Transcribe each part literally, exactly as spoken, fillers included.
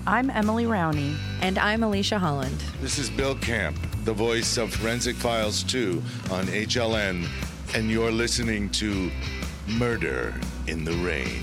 I'm Emily Rowney. And I'm Alicia Holland. This is Bill Camp, the voice of Forensic Files two on H L N, and you're listening to Murder in the Rain.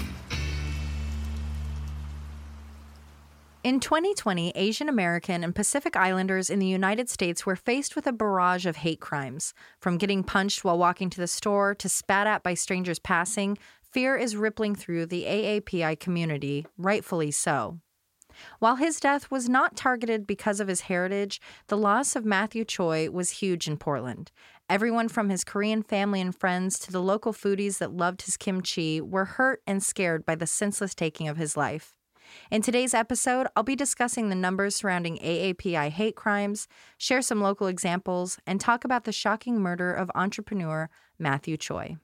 In twenty twenty, Asian American and Pacific Islanders in the United States were faced with a barrage of hate crimes. From getting punched while walking to the store to spat at by strangers passing, fear is rippling through the A A P I community, rightfully so. While his death was not targeted because of his heritage, the loss of Matthew Choi was huge in Portland. Everyone from his Korean family and friends to the local foodies that loved his kimchi were hurt and scared by the senseless taking of his life. In today's episode, I'll be discussing the numbers surrounding A A P I hate crimes, share some local examples, and talk about the shocking murder of entrepreneur Matthew Choi.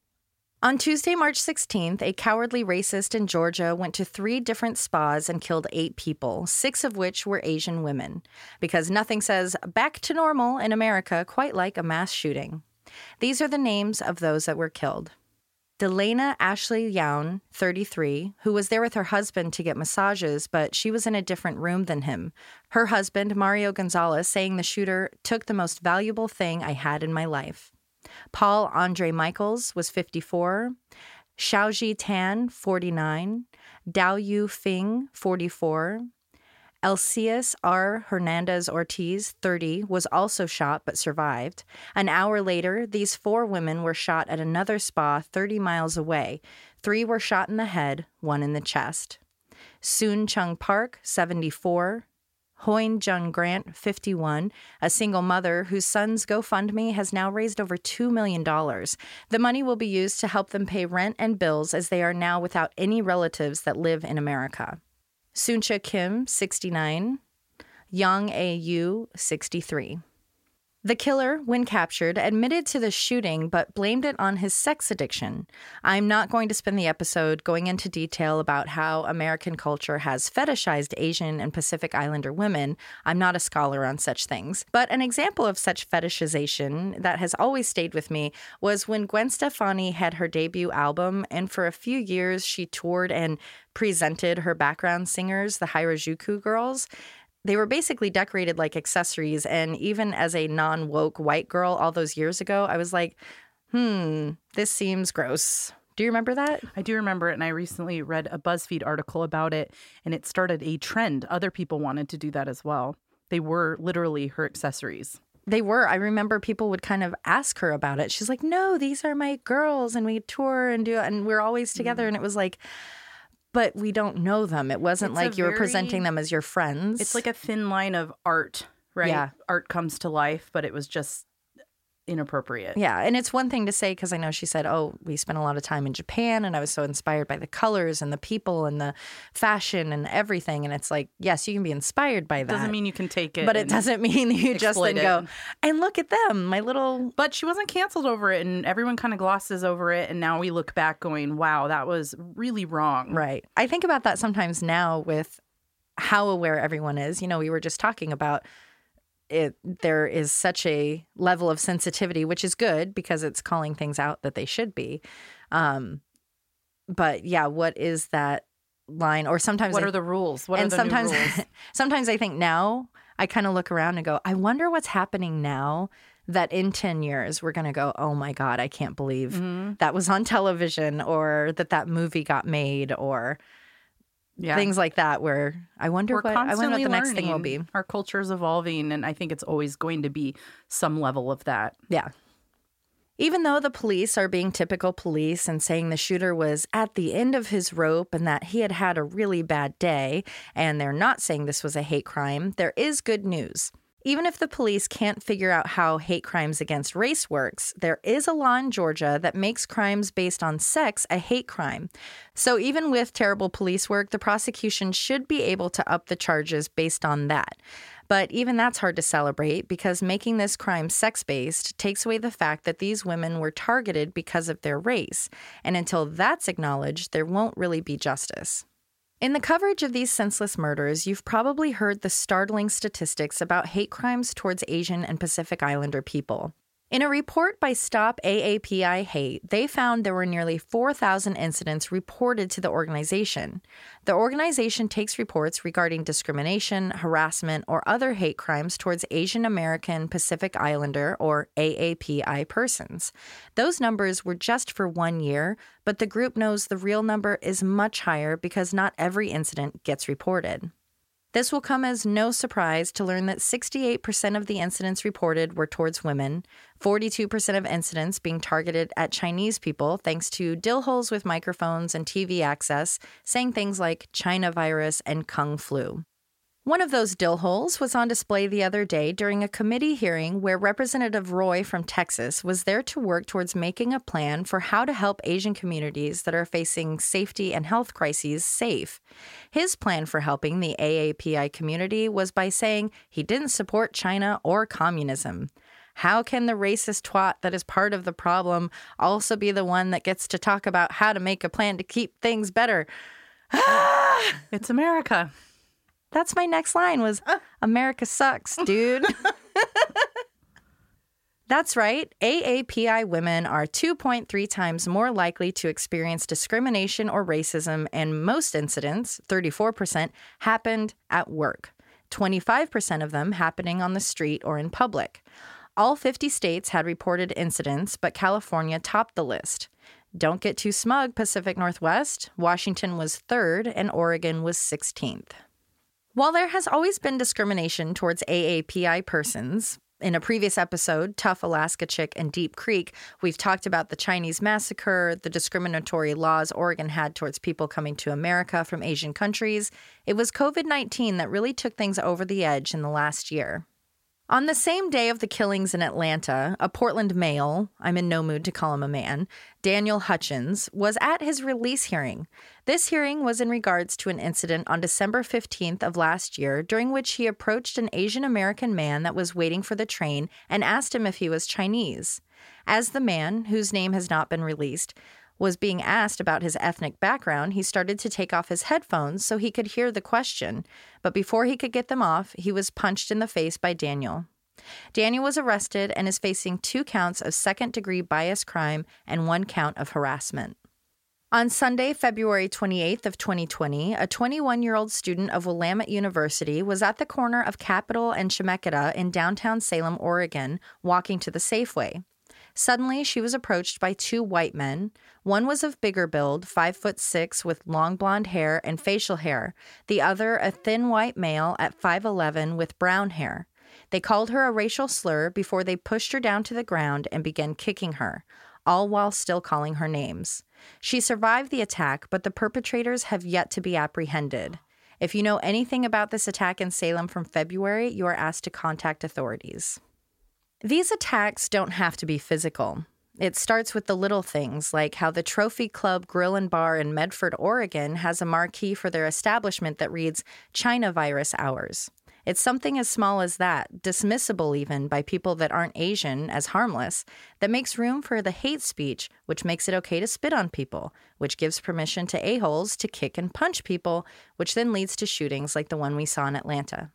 On Tuesday, March sixteenth, a cowardly racist in Georgia went to three different spas and killed eight people, six of which were Asian women, because nothing says back to normal in America quite like a mass shooting. These are the names of those that were killed. Delana Ashley Youn, thirty-three, who was there with her husband to get massages, but she was in a different room than him. Her husband, Mario Gonzalez, saying the shooter took the most valuable thing I had in my life. Paul Andre Michaels was fifty-four, Xiaoji Tan, forty-nine, Dao Yu Fing, forty-four, Elcias R. Hernandez Ortiz, thirty, was also shot but survived. An hour later, these four women were shot at another spa thirty miles away. Three were shot in the head, one in the chest. Soon Chung Park, seventy-four, Hoin Jung Grant, fifty-one, a single mother whose son's GoFundMe has now raised over two million dollars. The money will be used to help them pay rent and bills as they are now without any relatives that live in America. Sooncha Kim, sixty-nine, Yang A. Yu, sixty-three. The killer, when captured, admitted to the shooting but blamed it on his sex addiction. I'm not going to spend the episode going into detail about how American culture has fetishized Asian and Pacific Islander women. I'm not a scholar on such things. But an example of such fetishization that has always stayed with me was when Gwen Stefani had her debut album, and for a few years she toured and presented her background singers, the Harajuku Girls. They were basically decorated like accessories, and even as a non-woke white girl all those years ago, I was like, hmm, this seems gross. Do you remember that? I do remember it, and I recently read a BuzzFeed article about it, and it started a trend. Other people wanted to do that as well. They were literally her accessories. They were. I remember people would kind of ask her about it. She's like, no, these are my girls, and we tour and do, and we're always together, mm. and it was like... But we don't know them. It wasn't it's like you were very, presenting them as your friends. It's like a thin line of art, right? Yeah. Art comes to life, but it was just inappropriate. Yeah. And it's one thing to say, because I know she said, oh, we spent a lot of time in Japan and I was so inspired by the colors and the people and the fashion and everything. And it's like, yes, you can be inspired by that. Doesn't mean you can take it. But it doesn't mean you just then go, and look at them, my little... But she wasn't canceled over it, and everyone kind of glosses over it. And now we look back going, wow, that was really wrong. Right. I think about that sometimes now with how aware everyone is. You know, we were just talking about it. There is such a level of sensitivity, which is good because it's calling things out that they should be. Um, but yeah, what is that line? Or sometimes what I, are the rules? What and are the sometimes, new rules? Sometimes I think now I kind of look around and go, I wonder what's happening now that in ten years we're going to go, oh my God, I can't believe mm-hmm. that was on television, or that that movie got made, or yeah. things like that, where I wonder We're what I wonder what the next learning. thing will be. Our culture is evolving, and I think it's always going to be some level of that. Yeah. Even though the police are being typical police and saying the shooter was at the end of his rope and that he had had a really bad day, and they're not saying this was a hate crime, there is good news. Even if the police can't figure out how hate crimes against race works, there is a law in Georgia that makes crimes based on sex a hate crime. So even with terrible police work, the prosecution should be able to up the charges based on that. But even that's hard to celebrate, because making this crime sex-based takes away the fact that these women were targeted because of their race. And until that's acknowledged, there won't really be justice. In the coverage of these senseless murders, you've probably heard the startling statistics about hate crimes towards Asian and Pacific Islander people. In a report by Stop A A P I Hate, they found there were nearly four thousand incidents reported to the organization. The organization takes reports regarding discrimination, harassment, or other hate crimes towards Asian American Pacific Islander, or A A P I persons. Those numbers were just for one year, but the group knows the real number is much higher because not every incident gets reported. This will come as no surprise to learn that sixty-eight percent of the incidents reported were towards women, forty-two percent of incidents being targeted at Chinese people thanks to dill holes with microphones and T V access, saying things like China virus and Kung flu. One of those dill holes was on display the other day during a committee hearing where Representative Roy from Texas was there to work towards making a plan for how to help Asian communities that are facing safety and health crises safe. His plan for helping the A A P I community was by saying he didn't support China or communism. How can the racist twat that is part of the problem also be the one that gets to talk about how to make a plan to keep things better? It's America. That's my next line was, America sucks, dude. That's right. A A P I women are two point three times more likely to experience discrimination or racism, and most incidents, thirty-four percent, happened at work. twenty-five percent of them happening on the street or in public. All fifty states had reported incidents, but California topped the list. Don't get too smug, Pacific Northwest. Washington was third, and Oregon was sixteenth. While there has always been discrimination towards A A P I persons, in a previous episode, Tough Alaska Chick and Deep Creek, we've talked about the Chinese massacre, the discriminatory laws Oregon had towards people coming to America from Asian countries. It was covid nineteen that really took things over the edge in the last year. On the same day of the killings in Atlanta, a Portland male, I'm in no mood to call him a man, Daniel Hutchins, was at his release hearing. This hearing was in regards to an incident on December fifteenth of last year during which he approached an Asian American man that was waiting for the train and asked him if he was Chinese. As the man, whose name has not been released, was being asked about his ethnic background, he started to take off his headphones so he could hear the question. But before he could get them off, he was punched in the face by Daniel. Daniel was arrested and is facing two counts of second-degree bias crime and one count of harassment. On Sunday, February twenty-eighth of twenty twenty, a twenty-one-year-old student of Willamette University was at the corner of Capitol and Chemeketa in downtown Salem, Oregon, walking to the Safeway. Suddenly, she was approached by two white men. One was of bigger build, five foot six, with long blonde hair and facial hair. The other, a thin white male at five eleven with brown hair. They called her a racial slur before they pushed her down to the ground and began kicking her, all while still calling her names. She survived the attack, but the perpetrators have yet to be apprehended. If you know anything about this attack in Salem from February, you are asked to contact authorities. These attacks don't have to be physical. It starts with the little things, like how the Trophy Club Grill and Bar in Medford, Oregon has a marquee for their establishment that reads, China virus hours. It's something as small as that, dismissible even by people that aren't Asian as harmless, that makes room for the hate speech, which makes it okay to spit on people, which gives permission to a-holes to kick and punch people, which then leads to shootings like the one we saw in Atlanta.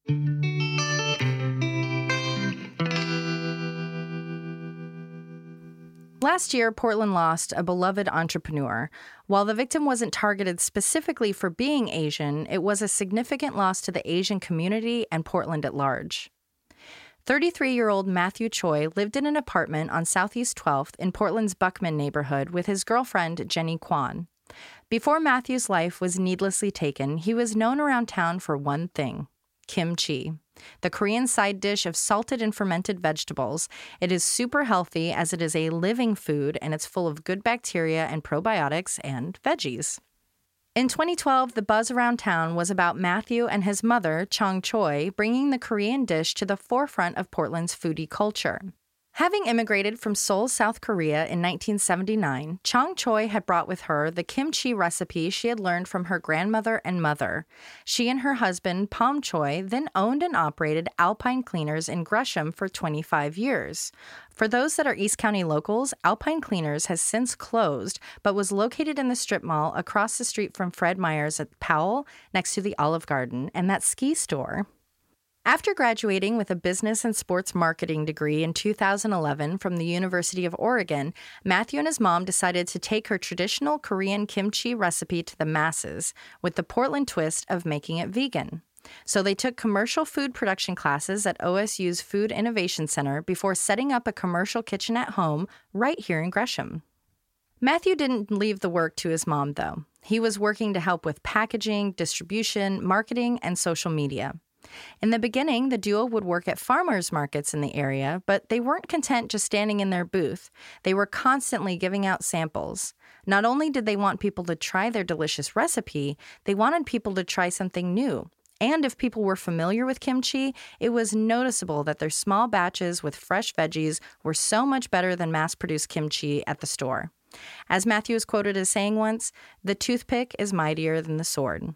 Last year, Portland lost a beloved entrepreneur. While the victim wasn't targeted specifically for being Asian, it was a significant loss to the Asian community and Portland at large. thirty-three-year-old Matthew Choi lived in an apartment on Southeast twelfth in Portland's Buckman neighborhood with his girlfriend, Jenny Kwan. Before Matthew's life was needlessly taken, he was known around town for one thing: kimchi. The Korean side dish of salted and fermented vegetables. It is super healthy as it is a living food and it's full of good bacteria and probiotics and veggies. In twenty twelve, the buzz around town was about Matthew and his mother, Chong Choi, bringing the Korean dish to the forefront of Portland's foodie culture. Having immigrated from Seoul, South Korea in nineteen seventy-nine, Chong Choi had brought with her the kimchi recipe she had learned from her grandmother and mother. She and her husband, Pom Choi, then owned and operated Alpine Cleaners in Gresham for twenty-five years. For those that are East County locals, Alpine Cleaners has since closed, but was located in the strip mall across the street from Fred Meyer's at Powell, next to the Olive Garden, and that ski store. After graduating with a business and sports marketing degree in two thousand eleven from the University of Oregon, Matthew and his mom decided to take her traditional Korean kimchi recipe to the masses with the Portland twist of making it vegan. So they took commercial food production classes at O S U's Food Innovation Center before setting up a commercial kitchen at home right here in Gresham. Matthew didn't leave the work to his mom, though. He was working to help with packaging, distribution, marketing, and social media. In the beginning, the duo would work at farmers markets in the area, but they weren't content just standing in their booth. They were constantly giving out samples. Not only did they want people to try their delicious recipe, they wanted people to try something new. And if people were familiar with kimchi, it was noticeable that their small batches with fresh veggies were so much better than mass-produced kimchi at the store. As Matthew is quoted as saying once, "The toothpick is mightier than the sword."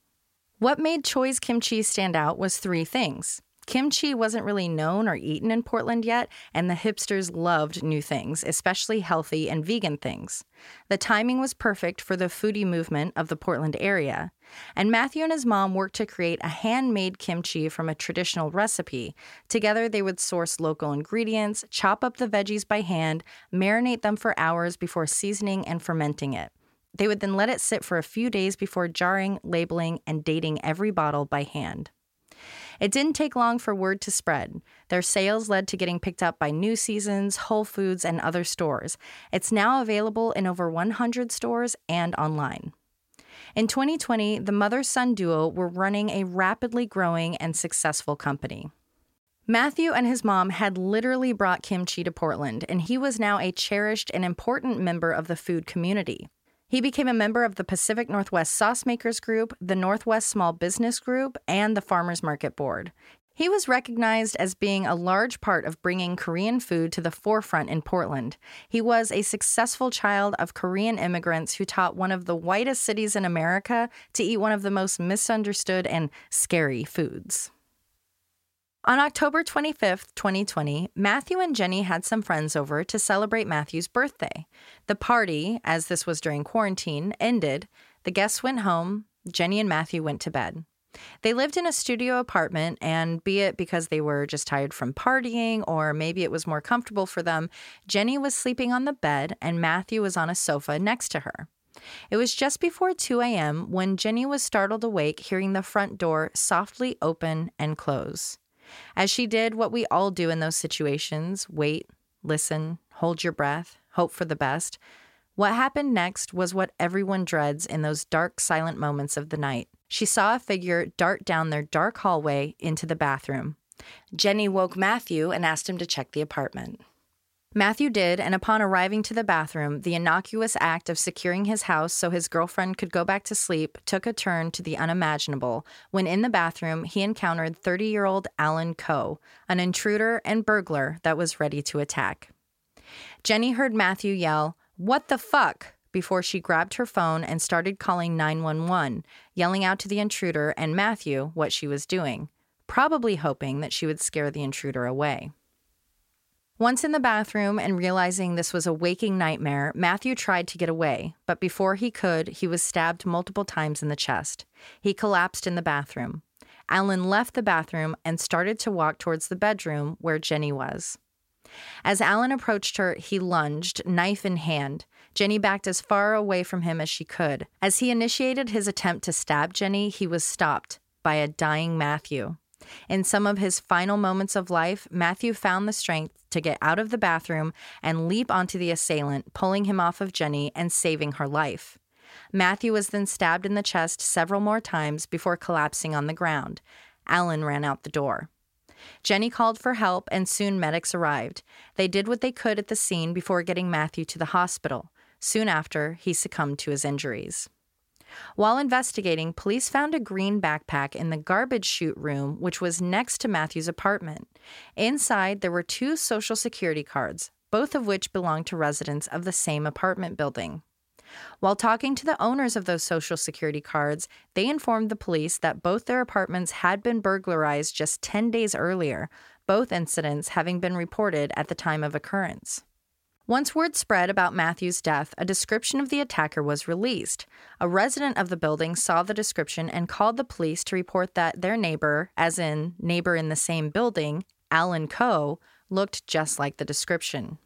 What made Choi's kimchi stand out was three things. Kimchi wasn't really known or eaten in Portland yet, and the hipsters loved new things, especially healthy and vegan things. The timing was perfect for the foodie movement of the Portland area. And Matthew and his mom worked to create a handmade kimchi from a traditional recipe. Together, they would source local ingredients, chop up the veggies by hand, marinate them for hours before seasoning and fermenting it. They would then let it sit for a few days before jarring, labeling, and dating every bottle by hand. It didn't take long for word to spread. Their sales led to getting picked up by New Seasons, Whole Foods, and other stores. It's now available in over one hundred stores and online. In twenty twenty, the mother-son duo were running a rapidly growing and successful company. Matthew and his mom had literally brought kimchi to Portland, and he was now a cherished and important member of the food community. He became a member of the Pacific Northwest Sauce Makers Group, the Northwest Small Business Group, and the Farmers Market Board. He was recognized as being a large part of bringing Korean food to the forefront in Portland. He was a successful child of Korean immigrants who taught one of the whitest cities in America to eat one of the most misunderstood and scary foods. On October twenty-fifth, twenty twenty, Matthew and Jenny had some friends over to celebrate Matthew's birthday. The party, as this was during quarantine, ended. The guests went home. Jenny and Matthew went to bed. They lived in a studio apartment, and be it because they were just tired from partying or maybe it was more comfortable for them, Jenny was sleeping on the bed and Matthew was on a sofa next to her. It was just before two a.m. when Jenny was startled awake hearing the front door softly open and close. As she did what we all do in those situations, wait, listen, hold your breath, hope for the best. What happened next was what everyone dreads in those dark, silent moments of the night. She saw a figure dart down their dark hallway into the bathroom. Jenny woke Matthew and asked him to check the apartment. Matthew did, and upon arriving to the bathroom, the innocuous act of securing his house so his girlfriend could go back to sleep took a turn to the unimaginable when in the bathroom he encountered thirty-year-old Alan Coe, an intruder and burglar that was ready to attack. Jenny heard Matthew yell, "What the fuck?" before she grabbed her phone and started calling nine one one, yelling out to the intruder and Matthew what she was doing, probably hoping that she would scare the intruder away. Once in the bathroom and realizing this was a waking nightmare, Matthew tried to get away, but before he could, he was stabbed multiple times in the chest. He collapsed in the bathroom. Alan left the bathroom and started to walk towards the bedroom where Jenny was. As Alan approached her, he lunged, knife in hand. Jenny backed as far away from him as she could. As he initiated his attempt to stab Jenny, he was stopped by a dying Matthew. In some of his final moments of life, Matthew found the strength to get out of the bathroom and leap onto the assailant, pulling him off of Jenny and saving her life. Matthew was then stabbed in the chest several more times before collapsing on the ground. Alan ran out the door. Jenny called for help and soon medics arrived. They did what they could at the scene before getting Matthew to the hospital. Soon after, he succumbed to his injuries. While investigating, police found a green backpack in the garbage chute room, which was next to Matthew's apartment. Inside, there were two Social Security cards, both of which belonged to residents of the same apartment building. While talking to the owners of those Social Security cards, they informed the police that both their apartments had been burglarized just ten days earlier, both incidents having been reported at the time of occurrence. Once word spread about Matthew's death, a description of the attacker was released. A resident of the building saw the description and called the police to report that their neighbor, as in neighbor in the same building, Alan Coe, looked just like the description.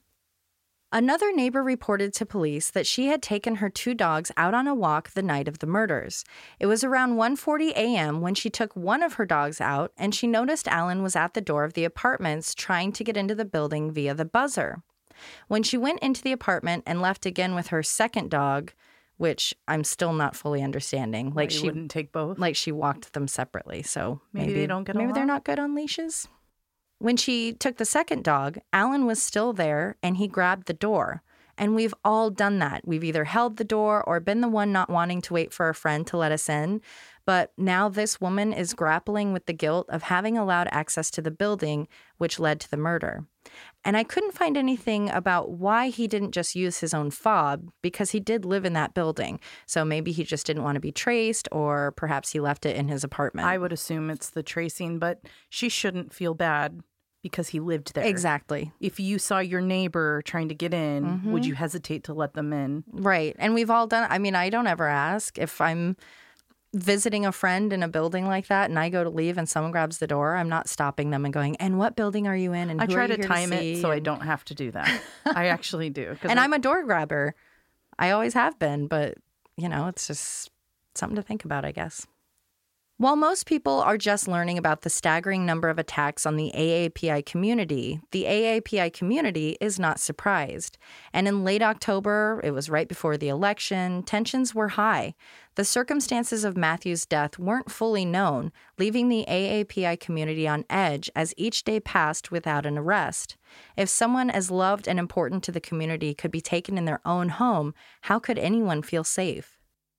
Another neighbor reported to police that she had taken her two dogs out on a walk the night of the murders. It was around one forty a.m. when she took one of her dogs out, and she noticed Alan was at the door of the apartments trying to get into the building via the buzzer. When she went into the apartment and left again with her second dog, which I'm still not fully understanding, like Why you she wouldn't take both. like she walked them separately, so Maybe maybe, they don't get maybe along? they're not good on leashes. When she took the second dog, Alan was still there and he grabbed the door. And we've all done that. We've either held the door or been the one not wanting to wait for a friend to let us in. But now this woman is grappling with the guilt of having allowed access to the building, which led to the murder. And I couldn't find anything about why he didn't just use his own fob, because he did live in that building. So maybe he just didn't want to be traced, or perhaps he left it in his apartment. I would assume it's the tracing, but she shouldn't feel bad because he lived there. Exactly. If you saw your neighbor trying to get in, Mm-hmm. would you hesitate to let them in? Right. And we've all done, I mean, I don't ever ask if I'm visiting a friend in a building like that and I go to leave and someone grabs the door, I'm not stopping them and going, and what building are you in? And I who try are you to here time see? it so I And- don't have to do that. I actually do. 'cause And I- I'm a door grabber. I always have been, but, you know, it's just something to think about, I guess. While most people are just learning about the staggering number of attacks on the A A P I community, the A A P I community is not surprised. And in late October, it was right before the election, tensions were high. The circumstances of Matthew's death weren't fully known, leaving the A A P I community on edge as each day passed without an arrest. If someone as loved and important to the community could be taken in their own home, how could anyone feel safe?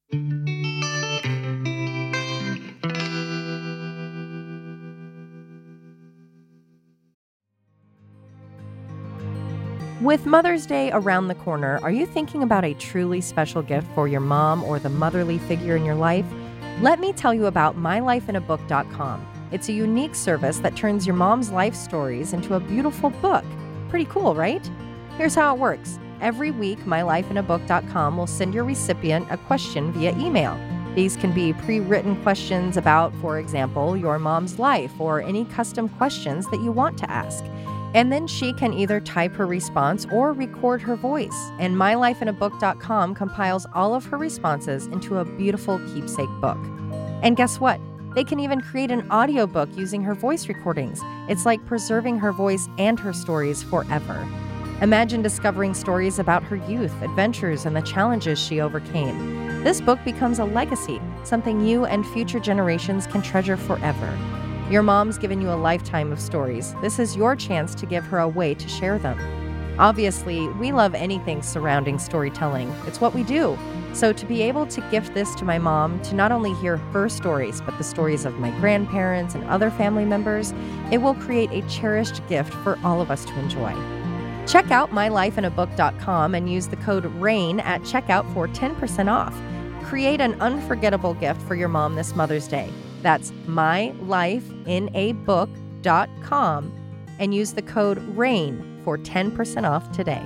With Mother's Day around the corner, are you thinking about a truly special gift for your mom or the motherly figure in your life? Let me tell you about my life in a book dot com. It's a unique service that turns your mom's life stories into a beautiful book. Pretty cool, right? Here's how it works. Every week, my life in a book dot com will send your recipient a question via email. These can be pre-written questions about, for example, your mom's life or any custom questions that you want to ask. And then she can either type her response or record her voice. And my life in a book dot com compiles all of her responses into a beautiful keepsake book. And guess what? They can even create an audiobook using her voice recordings. It's like preserving her voice and her stories forever. Imagine discovering stories about her youth, adventures, and the challenges she overcame. This book becomes a legacy, something you and future generations can treasure forever. Your mom's given you a lifetime of stories. This is your chance to give her a way to share them. Obviously, we love anything surrounding storytelling. It's what we do. So to be able to gift this to my mom, to not only hear her stories, but the stories of my grandparents and other family members, it will create a cherished gift for all of us to enjoy. Check out my life in a book dot com and use the code RAIN at checkout for ten percent off. Create an unforgettable gift for your mom this Mother's Day. That's my life in a book dot com and use the code RAIN for ten percent off today.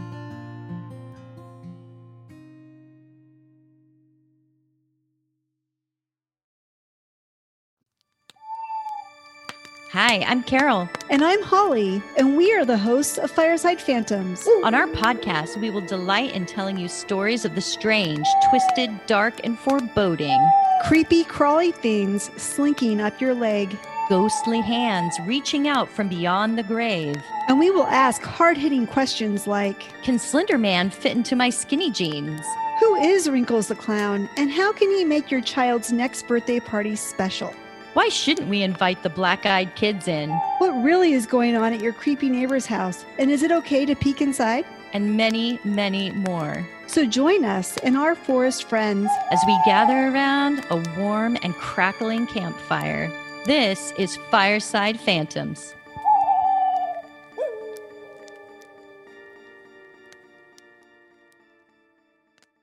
Hi, I'm Carol. And I'm Holly, and we are the hosts of Fireside Phantoms. On our podcast, we will delight in telling you stories of the strange, twisted, dark, and foreboding. Creepy, crawly things slinking up your leg. Ghostly hands reaching out from beyond the grave. And we will ask hard-hitting questions like, Can Slender Man fit into my skinny jeans? who is Wrinkles the Clown, and how can he make your child's next birthday party special? Why shouldn't we invite the black-eyed kids in? What really is going on at your creepy neighbor's house, and is it okay to peek inside? And many, many more. So join us and our forest friends As we gather around a warm and crackling campfire. This is Fireside Phantoms.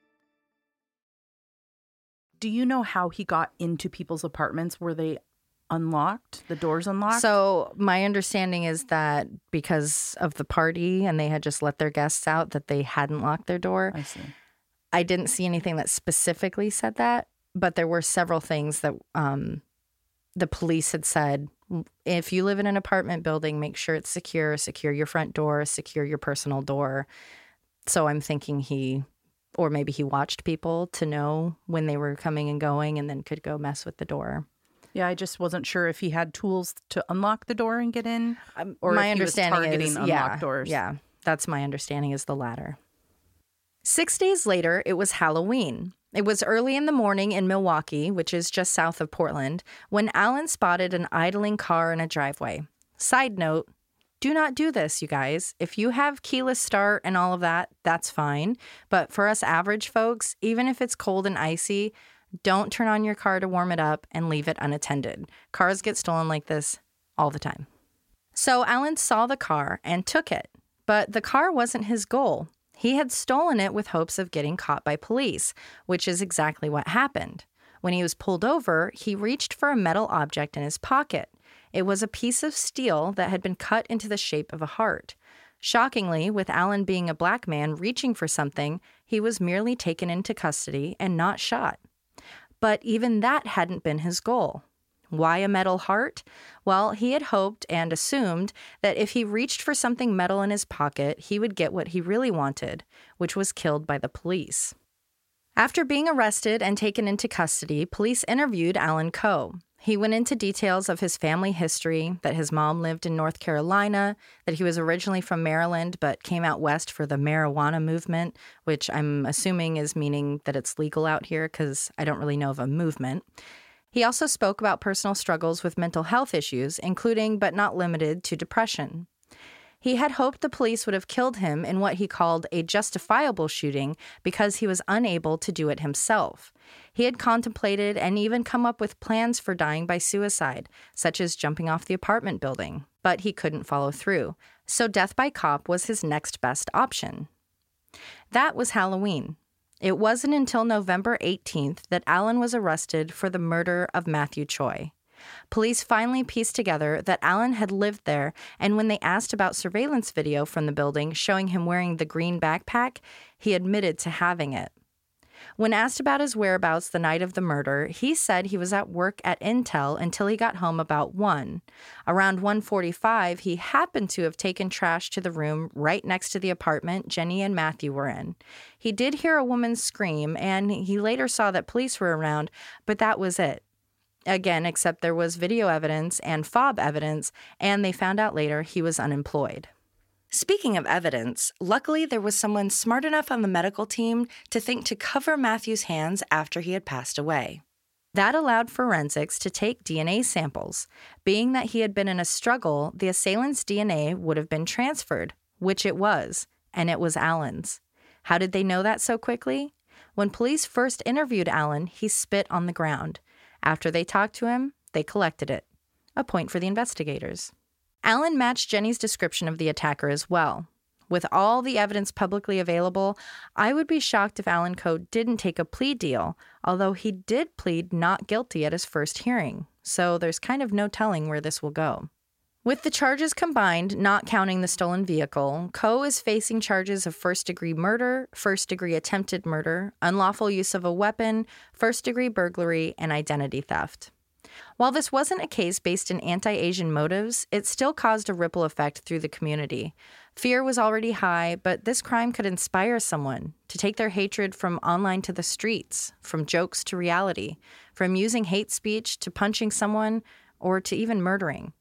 Do you know how he got into people's apartments? Were they unlocked, the doors unlocked? So my understanding is that because of the party and they had just let their guests out, that they hadn't locked their door. I see. I didn't see anything that specifically said that, but there were several things that um, the police had said. If you live in an apartment building, make sure it's secure, secure your front door, secure your personal door. So I'm thinking he, or maybe he watched people to know when they were coming and going and then could go mess with the door. Yeah, I just wasn't sure if he had tools to unlock the door and get in, or my if he was understanding targeting is, unlocked yeah, doors. Yeah, that's my understanding is the latter. Six days later, it was Halloween. It was early in the morning in Milwaukee, which is just south of Portland, when Alan spotted an idling car in a driveway. Side note, do not do this, you guys. If you have keyless start and all of that, that's fine. But for us average folks, even if it's cold and icy, don't turn on your car to warm it up and leave it unattended. Cars get stolen like this all the time. So Alan saw the car and took it, but the car wasn't his goal. He had stolen it with hopes of getting caught by police, which is exactly what happened. When he was pulled over, he reached for a metal object in his pocket. It was a piece of steel that had been cut into the shape of a heart. Shockingly, with Alan being a black man reaching for something, he was merely taken into custody and not shot. But even that hadn't been his goal. Why a metal heart? Well, he had hoped and assumed that if he reached for something metal in his pocket, he would get what he really wanted, which was killed by the police. After being arrested and taken into custody, police interviewed Alan Coe. He went into details of his family history, that his mom lived in North Carolina, that he was originally from Maryland but came out west for the marijuana movement, which I'm assuming is meaning that it's legal out here because I don't really know of a movement. He also spoke about personal struggles with mental health issues, including but not limited to depression. He had hoped the police would have killed him in what he called a justifiable shooting because he was unable to do it himself. He had contemplated and even come up with plans for dying by suicide, such as jumping off the apartment building, but he couldn't follow through. So death by cop was his next best option. That was Halloween. It wasn't until November eighteenth that Alan was arrested for the murder of Matthew Choi. Police finally pieced together that Alan had lived there, and when they asked about surveillance video from the building showing him wearing the green backpack, he admitted to having it. When asked about his whereabouts the night of the murder, he said he was at work at Intel until he got home about one. Around one forty-five, he happened to have taken trash to the room right next to the apartment Jenny and Matthew were in. He did hear a woman scream, and he later saw that police were around, but that was it. Again, except there was video evidence and fob evidence, and they found out later he was unemployed. Speaking of evidence, luckily there was someone smart enough on the medical team to think to cover Matthew's hands after he had passed away. That allowed forensics to take D N A samples. Being that he had been in a struggle, the assailant's D N A would have been transferred, which it was, and it was Alan's. How did they know that so quickly? When police first interviewed Alan, he spit on the ground. After they talked to him, they collected it. A point for the investigators. Alan matched Jenny's description of the attacker as well. With all the evidence publicly available, I would be shocked if Alan Coe didn't take a plea deal, although he did plead not guilty at his first hearing, so there's kind of no telling where this will go. With the charges combined, not counting the stolen vehicle, Coe is facing charges of first-degree murder, first-degree attempted murder, unlawful use of a weapon, first-degree burglary, and identity theft. While this wasn't a case based in anti-Asian motives, it still caused a ripple effect through the community. Fear was already high, but this crime could inspire someone to take their hatred from online to the streets, from jokes to reality, from using hate speech to punching someone, or to even murdering.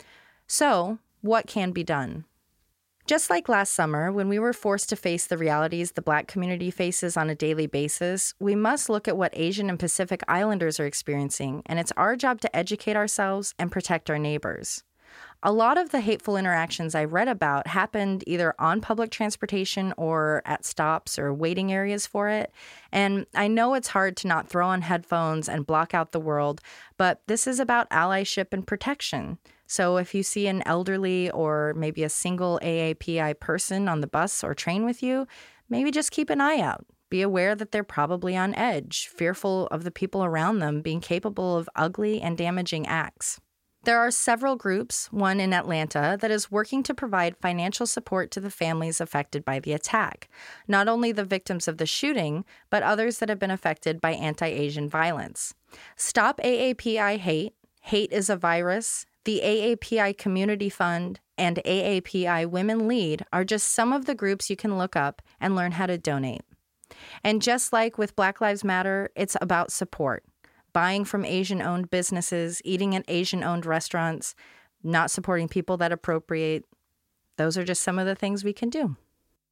So, what can be done? Just like last summer, when we were forced to face the realities the Black community faces on a daily basis, we must look at what Asian and Pacific Islanders are experiencing, and it's our job to educate ourselves and protect our neighbors. A lot of the hateful interactions I read about happened either on public transportation or at stops or waiting areas for it, and I know it's hard to not throw on headphones and block out the world, but this is about allyship and protection. So if you see an elderly or maybe a single A A P I person on the bus or train with you, maybe just keep an eye out. be aware that they're probably on edge, fearful of the people around them being capable of ugly and damaging acts. There are several groups, one in Atlanta, that is working to provide financial support to the families affected by the attack. Not only the victims of the shooting, but others that have been affected by anti-Asian violence. Stop A A P I Hate, Hate is a Virus, the A A P I Community Fund, and A A P I Women Lead are just some of the groups you can look up and learn how to donate. And just like with Black Lives Matter, it's about support. Buying from Asian-owned businesses, eating at Asian-owned restaurants, not supporting people that appropriate. Those are just some of the things we can do.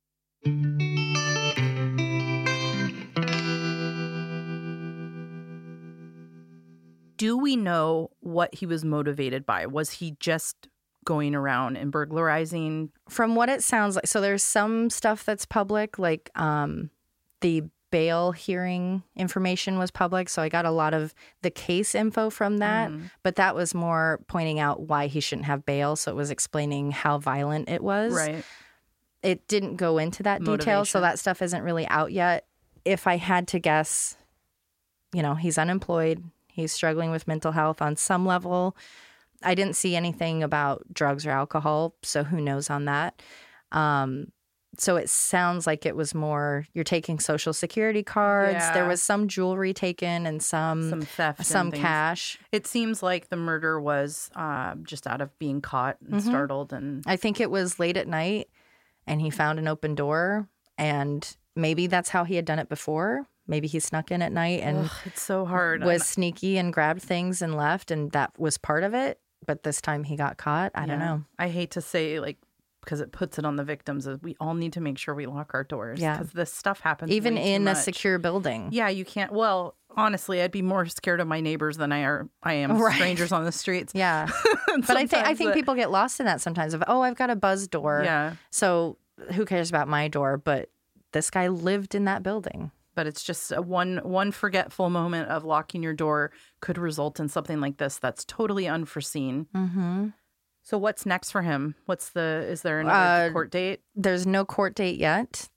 Do we know what he was motivated by? Was he just going around and burglarizing? From what it sounds like, so there's some stuff that's public, like um, the bail hearing information was public, so I got a lot of the case info from that, mm. but that was more pointing out why he shouldn't have bail, so it was explaining how violent it was. Right. It didn't go into that Motivation. detail, so that stuff isn't really out yet. If I had to guess, you know, he's unemployed, he's struggling with mental health on some level. I didn't see anything about drugs or alcohol, so who knows on that. Um So it sounds like it was more, you're taking Social Security cards. Yeah. There was some jewelry taken and some Some theft, some and things. cash. It seems like the murder was uh, just out of being caught and Mm-hmm. startled. And I think it was late at night and he found an open door, and maybe that's how he had done it before. Maybe he snuck in at night and Ugh, it's so hard. was I'm- sneaky and grabbed things and left, and that was part of it. But this time he got caught. I don't yeah. know. I hate to say, like, because it puts it on the victims, is we all need to make sure we lock our doors. Yeah. Because this stuff happens Even way too in a much. secure building. Yeah, you can't. Well, honestly, I'd be more scared of my neighbors than I are. I am Right. strangers on the streets. Yeah. But I think I Sometimes think the- people get lost in that sometimes of, oh, I've got a buzz door. Yeah. So who cares about my door? But this guy lived in that building. But it's just a one one forgetful moment of locking your door could result in something like this that's totally unforeseen. Mm-hmm. So what's next for him? What's the is there another Uh, court date? There's no court date yet.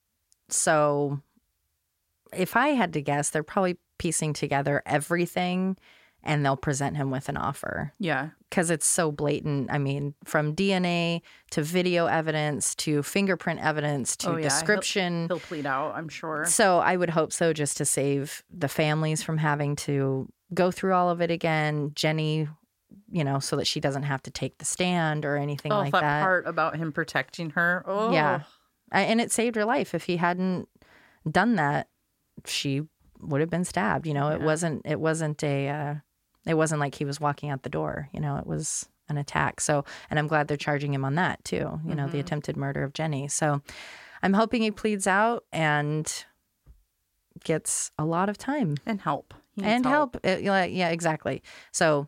So if I had to guess, they're probably piecing together everything and they'll present him with an offer. Yeah. Because it's so blatant. I mean, from D N A to video evidence to fingerprint evidence to Oh, yeah. description. He'll, he'll plead out, I'm sure. So I would hope so, just to save the families from having to go through all of it again. Jenny, you know, so that she doesn't have to take the stand or anything oh, like that, that. part about him protecting her. Oh, Yeah. I- And it saved her life. If he hadn't done that, she would have been stabbed. You know, it Yeah. wasn't, it wasn't a, uh, it wasn't like he was walking out the door. You know, it was an attack. So, and I'm glad they're charging him on that too, you know, Mm-hmm. the attempted murder of Jenny. So I'm hoping he pleads out and gets a lot of time. And help. He needs And help. Uh, Yeah, yeah, exactly. So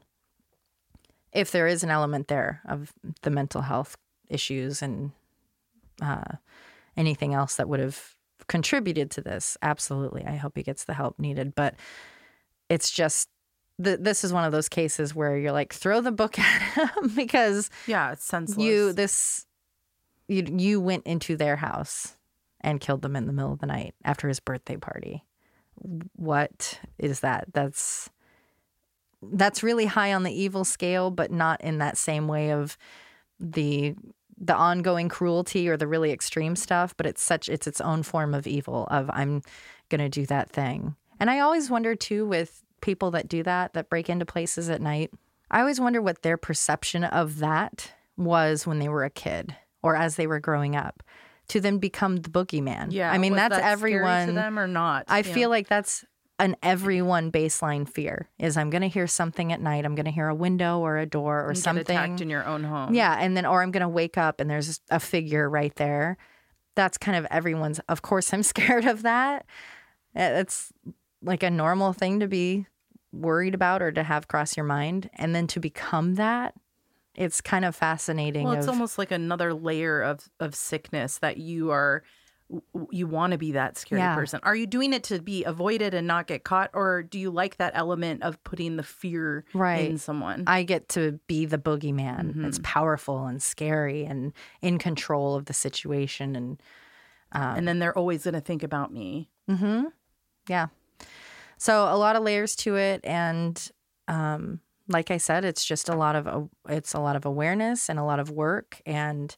if there is an element there of the mental health issues and uh, anything else that would have contributed to this, absolutely. I hope he gets the help needed. But it's just, th- this is one of those cases where you're like, throw the book at him because Yeah, it's senseless. you, this, you, you went into their house and killed them in the middle of the night after his birthday party. What is that? That's that's really high on the evil scale, but not in that same way of the the ongoing cruelty or the really extreme stuff. But it's such it's its own form of evil. Of I'm gonna do that thing. And I always wonder too with people that do that, that break into places at night. I always wonder what their perception of that was when they were a kid or as they were growing up. To then become the boogeyman. Yeah. I mean, was that's that scary everyone. to them or not? I Yeah. feel like that's an everyone baseline fear is I'm going to hear something at night. I'm going to hear a window or a door or You get something. attacked in your own home. Yeah. And then, or I'm going to wake up and there's a figure right there. That's kind of everyone's. Of course, I'm scared of that. It's like a normal thing to be worried about or to have cross your mind. And then to become that, it's kind of fascinating. Well, it's of, almost like another layer of, of sickness that you are, you want to be that scary Yeah. person. Are you doing it to be avoided and not get caught? Or do you like that element of putting the fear Right. in someone? I get to be the boogeyman. Mm-hmm. It's powerful and scary and in control of the situation. And Um, and then they're always going to think about me. Mm-hmm. Yeah. So a lot of layers to it. And um, like I said, it's just a lot of, uh, it's a lot of awareness and a lot of work. And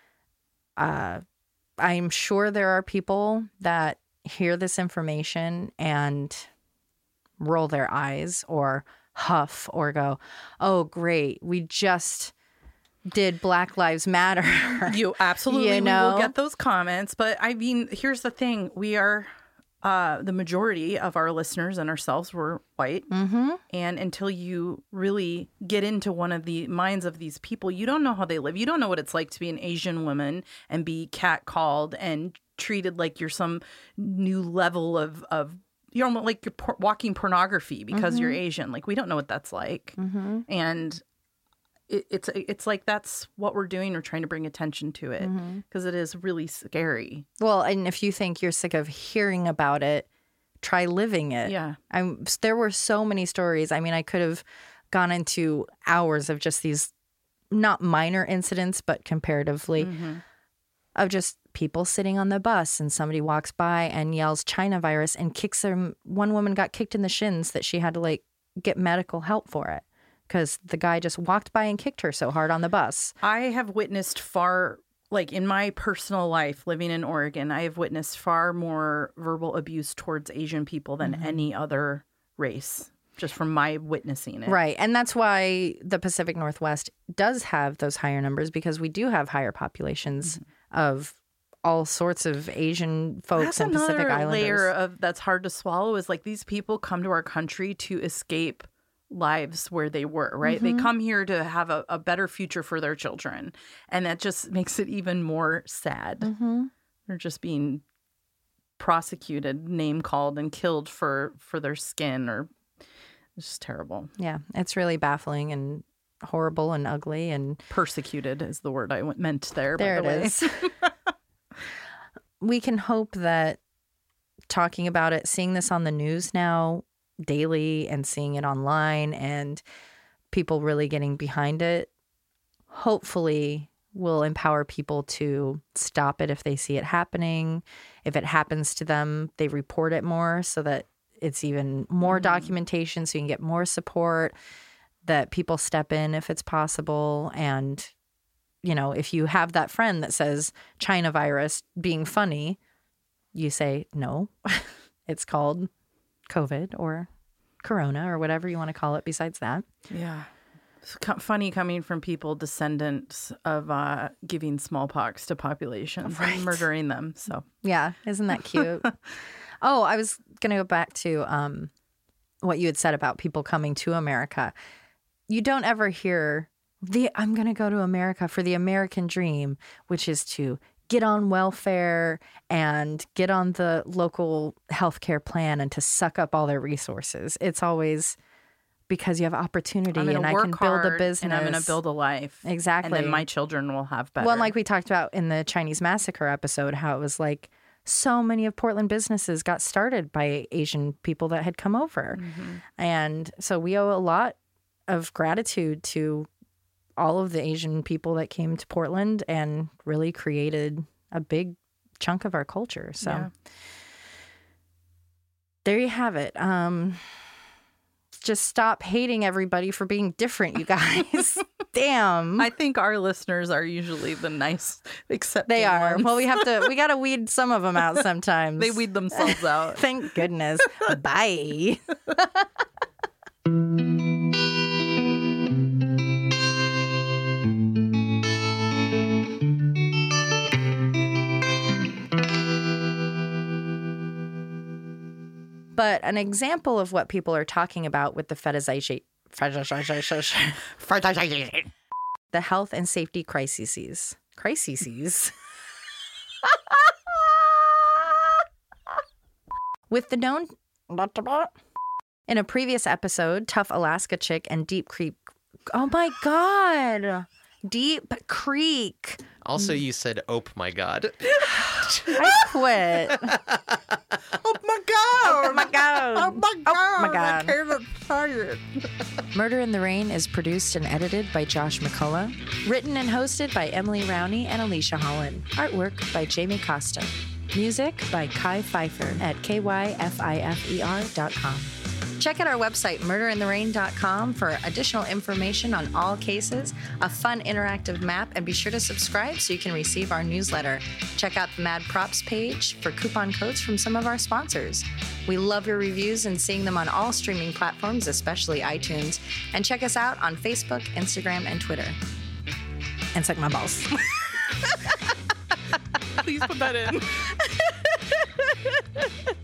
uh, I'm sure there are people that hear this information and roll their eyes or huff or go, oh, great, we just did Black Lives Matter. You absolutely you know? We will get those comments. But I mean, here's the thing. We are, uh, the majority of our listeners and ourselves were white. Mm-hmm. And until you really get into one of the minds of these people, you don't know how they live. You don't know what it's like to be an Asian woman and be catcalled and treated like you're some new level of, of you're almost like you're por- walking pornography because Mm-hmm. you're Asian. Like, we don't know what that's like. Mm-hmm. And it, it's it's like that's what we're doing. We're trying to bring attention to it because Mm-hmm. it is really scary. Well, and if you think you're sick of hearing about it, try living it. Yeah. I'm, there were so many stories. I mean, I could have gone into hours of just these not minor incidents, but comparatively Mm-hmm. of just people sitting on the bus and somebody walks by and yells China virus and kicks them. One woman got kicked in the shins that she had to like get medical help for it because the guy just walked by and kicked her so hard on the bus. I have witnessed far, like in my personal life living in Oregon, I have witnessed far more verbal abuse towards Asian people than Mm-hmm. any other race, just from my witnessing it. Right. And that's why the Pacific Northwest does have those higher numbers because we do have higher populations Mm-hmm. of all sorts of Asian folks That's and Pacific another Islanders. layer of that's hard to swallow is like these people come to our country to escape lives where they were, right? Mm-hmm. They come here to have a, a better future for their children. And that just makes it even more sad. Mm-hmm. They're just being prosecuted, name called, and killed for, for their skin or it's just terrible. Yeah, it's really baffling and horrible and ugly. And Persecuted is the word I w- meant there, there by the it way. is. We can hope that talking about it, seeing this on the news now daily and seeing it online and people really getting behind it, hopefully will empower people to stop it if they see it happening. If it happens to them, they report it more so that it's even more documentation so you can get more support, that people step in if it's possible. And, you know, if you have that friend that says China virus being funny, you say, no, it's called COVID or Corona or whatever you want to call it besides that. Yeah. It's co- funny coming from people descendants of uh, giving smallpox to populations Right. and murdering them. So Yeah. Isn't that cute? Oh, I was going to go back to um, what you had said about people coming to America. You don't ever hear the I'm going to go to America for the American dream, which is to get on welfare and get on the local healthcare plan and to suck up all their resources. It's always because you have opportunity I'm and gonna I work can build a hard business. and I'm going to build a life. Exactly. And then my children will have better. Well, and like we talked about in the Chinese massacre episode, how it was like so many of Portland businesses got started by Asian people that had come over. Mm-hmm. And so we owe a lot of gratitude to all of the Asian people that came to Portland and really created a big chunk of our culture. So Yeah. there you have it. Um, just stop hating everybody for being different, you guys. Damn. I think our listeners are usually the nice, accepting They are. ones. Well, we have to, we got to weed some of them out sometimes. They weed themselves out. Thank goodness. Bye. But an example of what people are talking about with the fetishization, the health and safety crises. Crises. With the known... In a previous episode, Tough Alaska Chick and Deep Creek... Oh my God! Deep Creek. Also, you said, "Oh my God." I quit. Oh my God! Oh my God. Oh my God! Oh my God. I can't tell you. Murder in the Rain is produced and edited by Josh McCullough. Written and hosted by Emily Rowney and Alicia Holland. Artwork by Jamie Costa. Music by Kai Pfeiffer at K Y F I F E R dot com. Check out our website, murder in the rain dot com, for additional information on all cases, a fun interactive map, and be sure to subscribe so you can receive our newsletter. Check out the Mad Props page for coupon codes from some of our sponsors. We love your reviews and seeing them on all streaming platforms, especially iTunes. And check us out on Facebook, Instagram, and Twitter. And suck my balls. Please put that in.